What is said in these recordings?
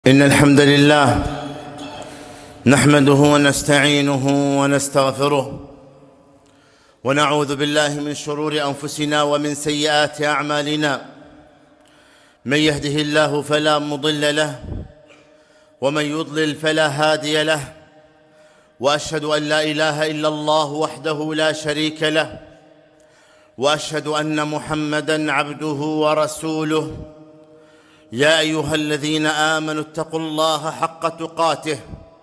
إن الحمد لله نحمده ونستعينه ونستغفره ونعوذ بالله من شرور أنفسنا ومن سيئات أعمالنا. من يهده الله فلا مضل له ومن يضلل فلا هادي له، وأشهد أن لا إله إلا الله وحده لا شريك له، وأشهد أن محمدًا عبده ورسوله. يا أيها الذين آمنوا اتقوا الله حق تقاته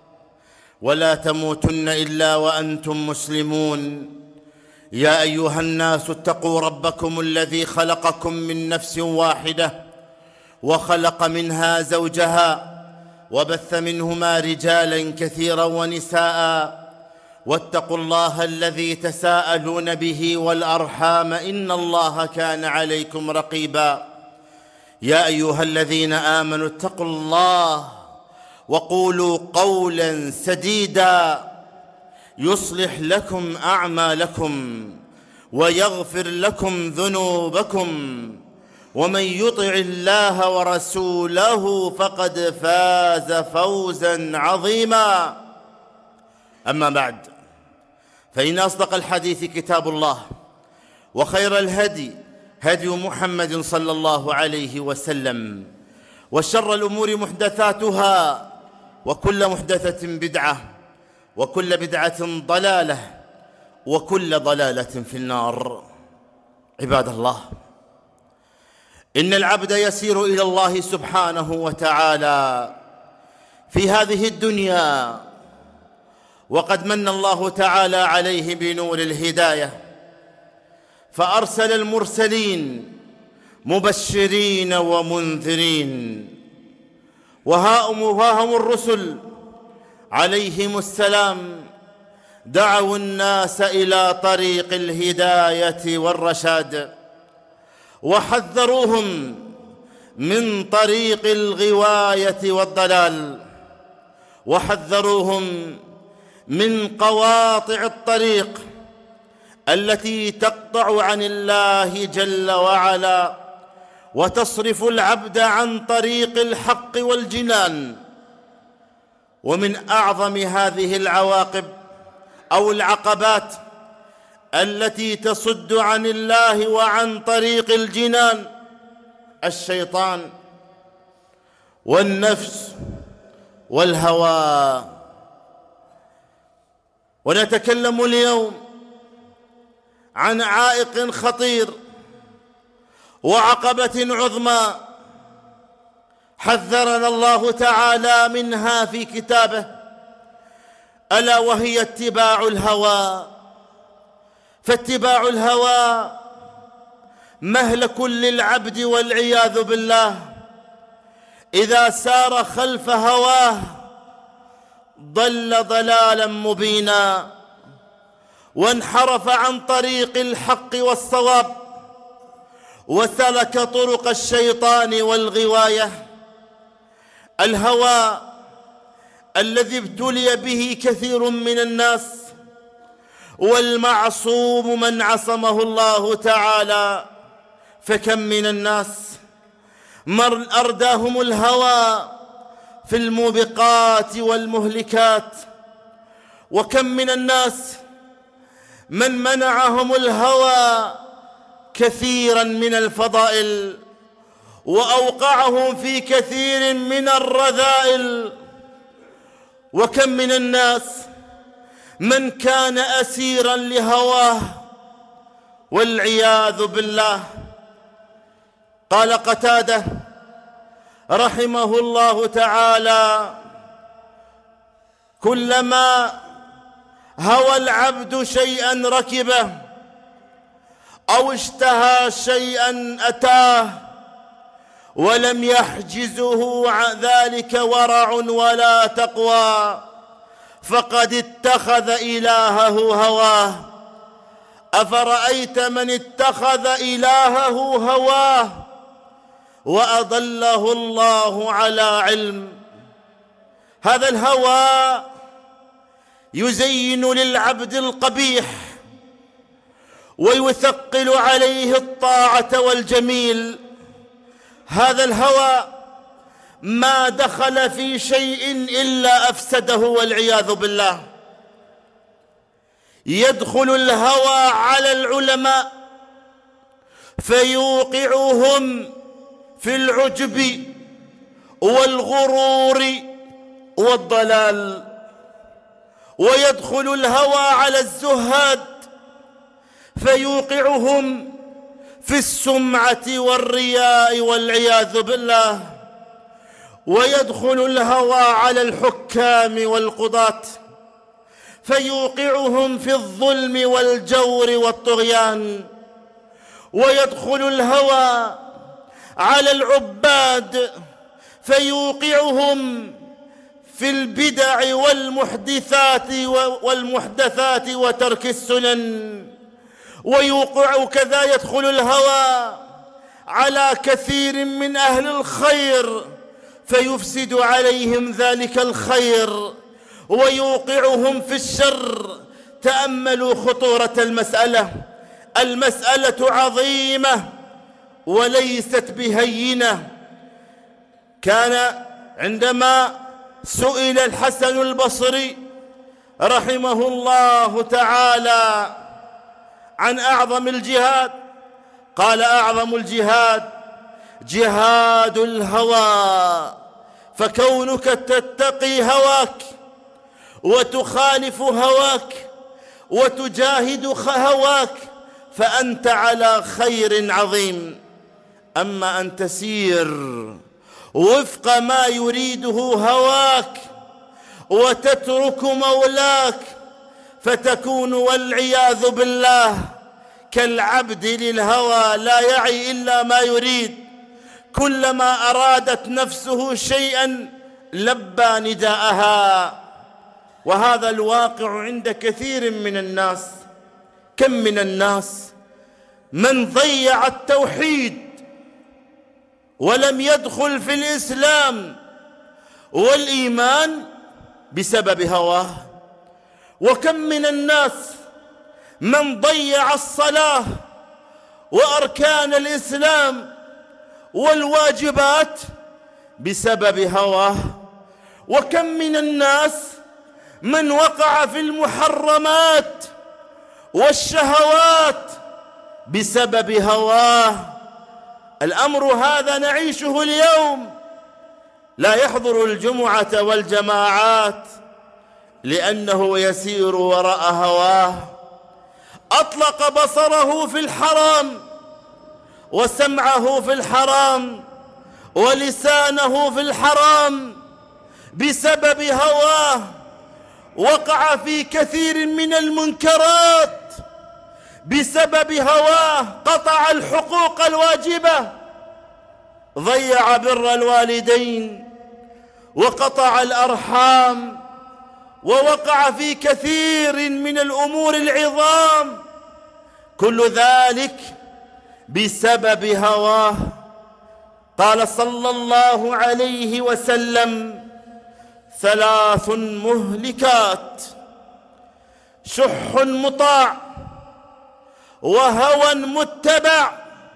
ولا تموتن إلا وأنتم مسلمون. يا أيها الناس اتقوا ربكم الذي خلقكم من نفس واحدة وخلق منها زوجها وبث منهما رجالا كثيرا ونساء، واتقوا الله الذي تساءلون به والأرحام إن الله كان عليكم رقيبا. يا أيها الذين آمنوا اتقوا الله وقولوا قولا سديدا يصلح لكم أعمالكم ويغفر لكم ذنوبكم، ومن يطع الله ورسوله فقد فاز فوزا عظيما. أما بعد، فإن أصدق الحديث كتاب الله، وخير الهدي هدي محمد صلى الله عليه وسلم، وشر الأمور محدثاتها، وكل محدثة بدعة، وكل بدعة ضلالة، وكل ضلالة في النار. عباد الله، إن العبد يسير إلى الله سبحانه وتعالى في هذه الدنيا، وقد من الله تعالى عليه بنور الهداية، فأرسل المرسلين مبشرين ومنذرين، وها هم الرسل عليهم السلام دعوا الناس إلى طريق الهداية والرشاد، وحذروهم من طريق الغواية والضلال، وحذروهم من قواطع الطريق التي تقطع عن الله جل وعلا وتصرف العبد عن طريق الحق والجنان. ومن أعظم هذه العواقب أو العقبات التي تصد عن الله وعن طريق الجنان الشيطان والنفس والهوى. ونتكلم اليوم عن عائق خطير وعقبة عظمى حذرنا الله تعالى منها في كتابه، ألا وهي اتباع الهوى. فاتباع الهوى مهلك للعبد والعياذ بالله. إذا سار خلف هواه ضل ضلالا مبينا، وانحرف عن طريق الحق والصواب، وسلك طرق الشيطان والغواية. الهوى الذي ابتلي به كثير من الناس، والمعصوم من عصمه الله تعالى. فكم من الناس أرداهم الهوى في الموبقات والمهلكات، وكم من الناس من منعهم الهوى كثيرا من الفضائل، وأوقعهم في كثير من الرذائل. وكم من الناس من كان أسيرا لهواه والعياذ بالله. قال قتادة رحمه الله تعالى: كلما هوى العبد شيئا ركبه، أو اشتهى شيئا أتاه، ولم يحجزه ذلك ورع ولا تقوى، فقد اتخذ إلهه هواه. أفرأيت من اتخذ إلهه هواه وأضله الله على علم. هذا الهوى يزين للعبد القبيح، ويثقل عليه الطاعة والجميل. هذا الهوى ما دخل في شيء إلا أفسده والعياذ بالله. يدخل الهوى على العلماء فيوقعهم في العجب والغرور والضلال، ويدخل الهوى على الزهاد فيوقعهم في السمعة والرياء والعياذ بالله، ويدخل الهوى على الحكام والقضاة فيوقعهم في الظلم والجور والطغيان، ويدخل الهوى على العباد فيوقعهم في البدع والمحدثات وترك السنن، ويوقع كذا يدخل الهوى على كثير من أهل الخير فيفسد عليهم ذلك الخير ويوقعهم في الشر. تأملوا خطورة المسألة عظيمة وليست بهينة. كان عندما سئل الحسن البصري رحمه الله تعالى عن أعظم الجهاد قال: أعظم الجهاد جهاد الهوى، فكونك تتقي هواك وتخالف هواك وتجاهد هواك فأنت على خير عظيم. أما أن تسير وفق ما يريده هواك وتترك مولاك فتكون والعياذ بالله كالعبد للهوى لا يعي إلا ما يريد، كلما أرادت نفسه شيئا لبى نداءها. وهذا الواقع عند كثير من الناس. كم من الناس من ضيع التوحيد ولم يدخل في الإسلام والإيمان بسبب هواه، وكم من الناس من ضيع الصلاة وأركان الإسلام والواجبات بسبب هواه، وكم من الناس من وقع في المحرمات والشهوات بسبب هواه. الأمر هذا نعيشه اليوم، لا يحضر الجمعة والجماعات لأنه يسير وراء هواه، أطلق بصره في الحرام وسمعه في الحرام ولسانه في الحرام بسبب هواه، وقع في كثير من المنكرات بسبب هواه، قطع الحقوق الواجبة، ضيع بر الوالدين وقطع الأرحام، ووقع في كثير من الأمور العظام، كل ذلك بسبب هواه. قال صلى الله عليه وسلم: 3 مهلكات: شح مطاع، وهوى متبع،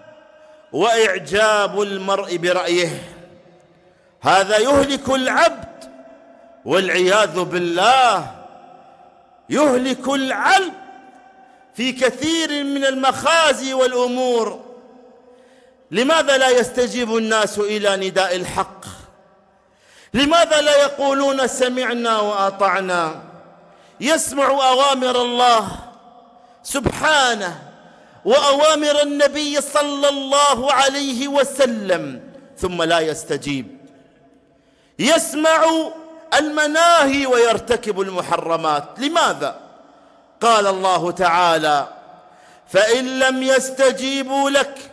وإعجاب المرء برأيه. هذا يهلك العبد والعياذ بالله، يهلك العبد في كثير من المخازي والأمور. لماذا لا يستجيب الناس إلى نداء الحق؟ لماذا لا يقولون سمعنا وأطعنا؟ يسمع أوامر الله سبحانه وأوامر النبي صلى الله عليه وسلم ثم لا يستجيب، يسمع المناهي ويرتكب المحرمات. لماذا؟ قال الله تعالى: فإن لم يستجيبوا لك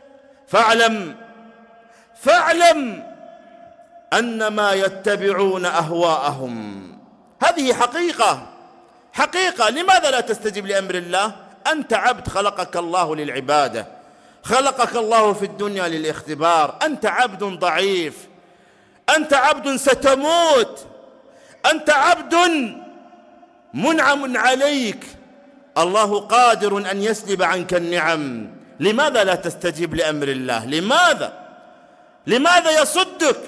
فاعلم أنما يتبعون أهواءهم. هذه حقيقة. لماذا لا تستجيب لأمر الله؟ أنت عبد خلقك الله للعبادة، خلقك الله في الدنيا للاختبار. أنت عبد ضعيف، أنت عبد ستموت، أنت عبد منعم عليك، الله قادر أن يسلب عنك النعم. لماذا لا تستجيب لأمر الله؟ لماذا يصدك؟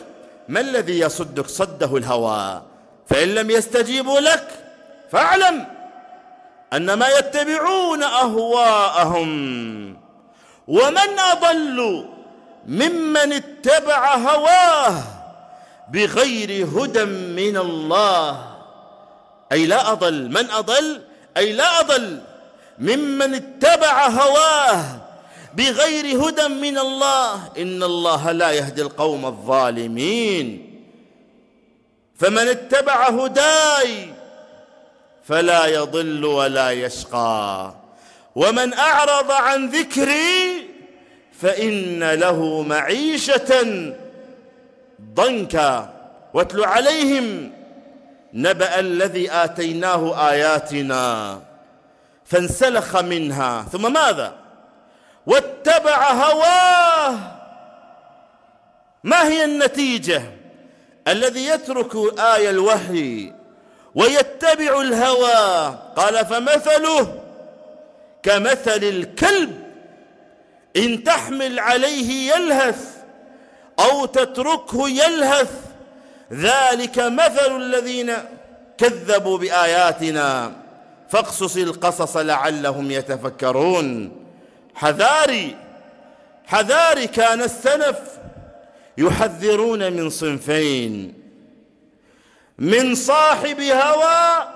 ما الذي يصدك؟ صده الهوى. فإن لم يستجيبوا لك فاعلم أنما يتبعون أهواءهم. ومن أضل ممن اتبع هواه بغير هدى من الله. أي لا أضل، من أضل أي لا أضل ممن اتبع هواه بغير هدى من الله. إن الله لا يهدي القوم الظالمين. فمن اتبع هداي فلا يضل ولا يشقى، ومن أعرض عن ذكري فإن له معيشة ضنكا. واتل عليهم نبأ الذي آتيناه آياتنا فانسلخ منها ثم ماذا؟ واتبع هواه. ما هي النتيجة؟ الذي يترك آية الوحي ويتبع الهوى قال فمثله كمثل الكلب إن تحمل عليه يلهث أو تتركه يلهث ذلك مثل الذين كذبوا بآياتنا فاقصص القصص لعلهم يتفكرون. حذاري حذاري. كان السلف يحذرون من صنفين: من صاحب هوى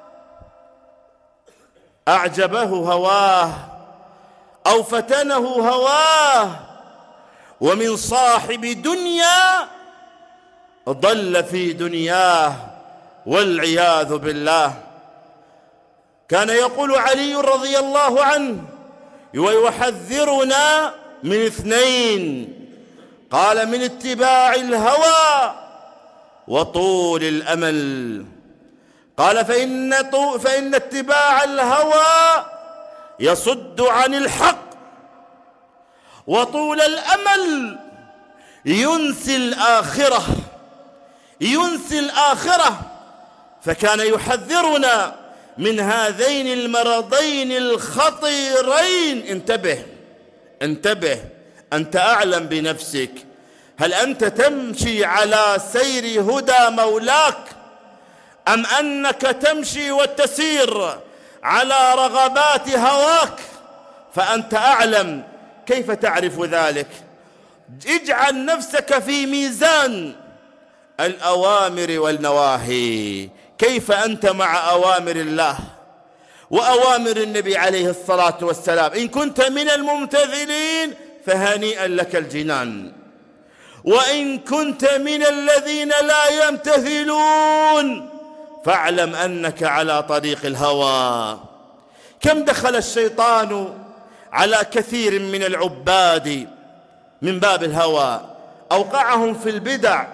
أعجبه هواه أو فتنه هواه، ومن صاحب دنيا ضل في دنياه والعياذ بالله. كان يقول علي رضي الله عنه ويحذرنا من اثنين، قال: من اتباع الهوى وطول الأمل. قال: فإن اتباع الهوى يصد عن الحق، وطول الأمل ينسي الآخرة، ينسي الآخرة. فكان يحذرنا من هذين المرضين الخطيرين. انتبه انتبه، أنت أعلم بنفسك. هل أنت تمشي على سير هدى مولاك، أم أنك تمشي وتسير على رغبات هواك؟ فأنت أعلم. كيف تعرف ذلك؟ اجعل نفسك في ميزان الأوامر والنواهي. كيف أنت مع أوامر الله وأوامر النبي عليه الصلاة والسلام؟ إن كنت من الممتثلين فهنيئا لك الجنان، وإن كنت من الذين لا يمتثلون فاعلم أنك على طريق الهوى. كم دخل الشيطان على كثير من العباد من باب الهوى، أوقعهم في البدع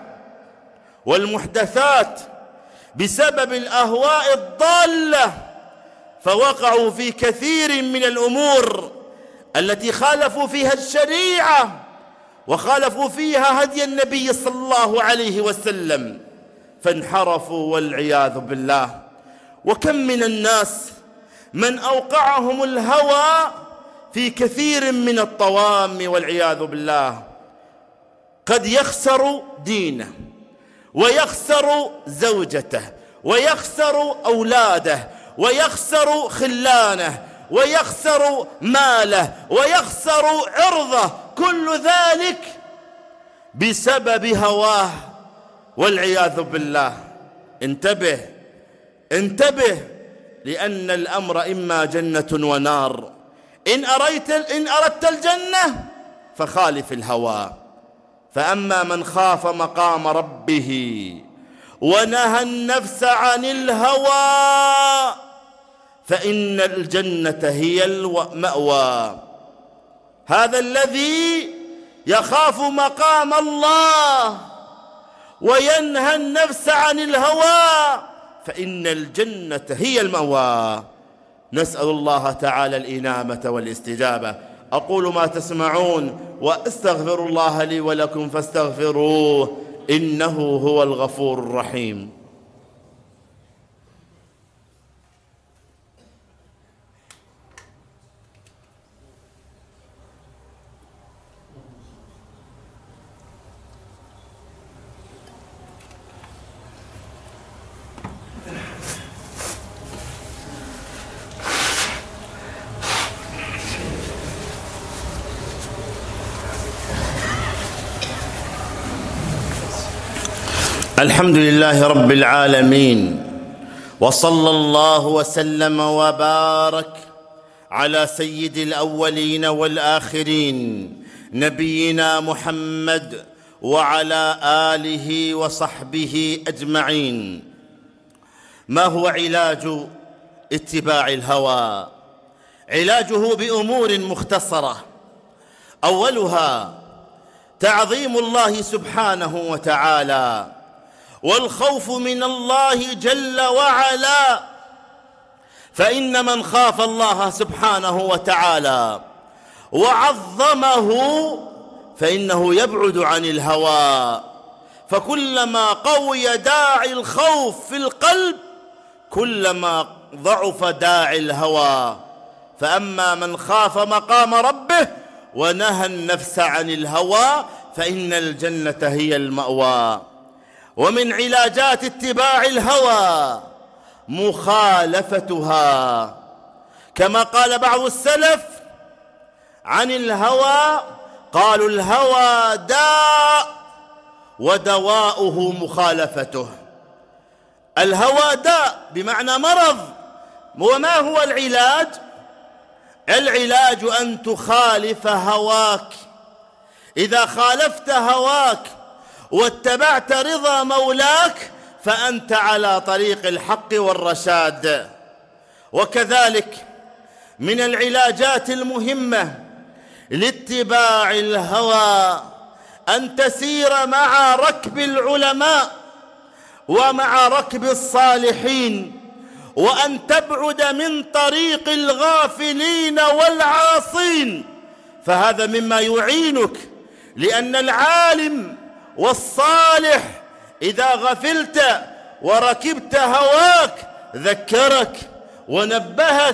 والمحدثات بسبب الأهواء الضالة، فوقعوا في كثير من الأمور التي خالفوا فيها الشريعة وخالفوا فيها هدي النبي صلى الله عليه وسلم، فانحرفوا والعياذ بالله. وكم من الناس من أوقعهم الهوى في كثير من الطوام والعياذ بالله. قد يخسر دينه ويخسر زوجته ويخسر أولاده ويخسر خلانه ويخسر ماله ويخسر عرضه، كل ذلك بسبب هواه والعياذ بالله. انتبه انتبه، لأن الأمر إما جنة ونار. إن أردت الجنة فخالف الهوى. فأما من خاف مقام ربه ونهى النفس عن الهوى فإن الجنة هي المأوى. هذا الذي يخاف مقام الله وينهى النفس عن الهوى فإن الجنة هي المأوى. نسأل الله تعالى الإنابة والاستجابة. أقول ما تسمعون وأستغفر الله لي ولكم فاستغفروه إنه هو الغفور الرحيم. الحمد لله رب العالمين، وصلى الله وسلم وبارك على سيد الأولين والآخرين نبينا محمد وعلى آله وصحبه أجمعين. ما هو علاج اتباع الهوى؟ علاجه بأمور مختصرة، أولها تعظيم الله سبحانه وتعالى والخوف من الله جل وعلا، فإن من خاف الله سبحانه وتعالى وعظمه فإنه يبعد عن الهوى، فكلما قوي داعي الخوف في القلب كلما ضعف داعي الهوى. فأما من خاف مقام ربه ونهى النفس عن الهوى فإن الجنة هي المأوى. ومن علاجات اتباع الهوى مخالفتها، كما قال بعض السلف عن الهوى، قالوا الهوى داء ودواؤه مخالفته. الهوى داء بمعنى مرض. وما هو العلاج؟ العلاج أن تخالف هواك. إذا خالفت هواك واتبعت رضا مولاك فأنت على طريق الحق والرشاد. وكذلك من العلاجات المهمة لاتباع الهوى أن تسير مع ركب العلماء ومع ركب الصالحين، وأن تبعد من طريق الغافلين والعاصين، فهذا مما يعينك، لأن العالم والصالح إذا غفلت وركبت هواك ذكرك ونبهك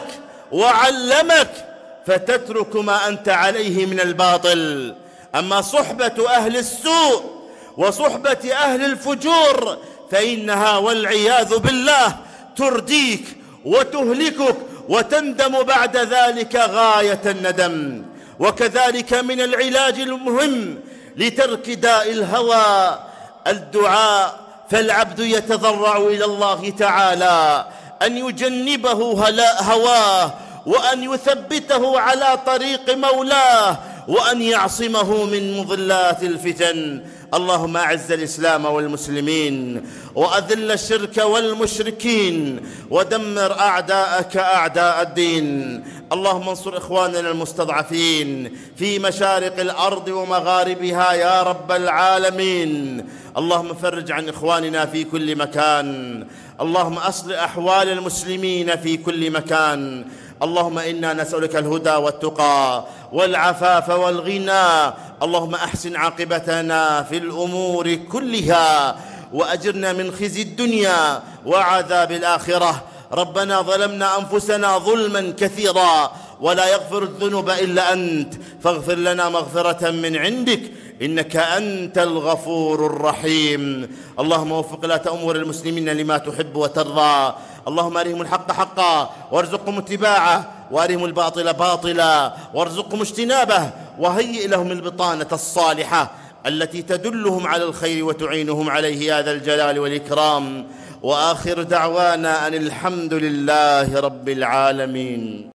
وعلمك فتترك ما أنت عليه من الباطل. أما صحبة أهل السوء وصحبة أهل الفجور فإنها والعياذ بالله ترديك وتهلكك وتندم بعد ذلك غاية الندم. وكذلك من العلاج المهم لترك داء الهوى الدعاء، فالعبد يتضرع إلى الله تعالى أن يجنبه هواه، وأن يثبته على طريق مولاه، وأن يعصمه من مضلات الفتن. اللهم أعز الإسلام والمسلمين، وأذل الشرك والمشركين، ودمر أعداءك أعداء الدين. اللهم انصر إخواننا المستضعفين في مشارق الأرض ومغاربها يا رب العالمين. اللهم فرج عن إخواننا في كل مكان. اللهم أصلح أحوال المسلمين في كل مكان. اللهم إنا نسألك الهدى والتقى والعفاف والغنى. اللهم أحسن عاقبتنا في الأمور كلها، وأجرنا من خزي الدنيا وعذاب الآخرة. ربنا ظلمنا أنفسنا ظلما كثيرا ولا يغفر الذنوب إلا أنت، فاغفر لنا مغفرة من عندك إنك أنت الغفور الرحيم. اللهم وفق ولاة أمور المسلمين لما تحب وترضى. اللهم أرهم الحق حقا وارزقهم اتباعه، وأرهم الباطل باطلا وارزقهم اجتنابه، وهيئ لهم البطانة الصالحة التي تدلهم على الخير وتعينهم عليه يا ذا الجلال والإكرام. وآخر دعوانا أن الحمد لله رب العالمين.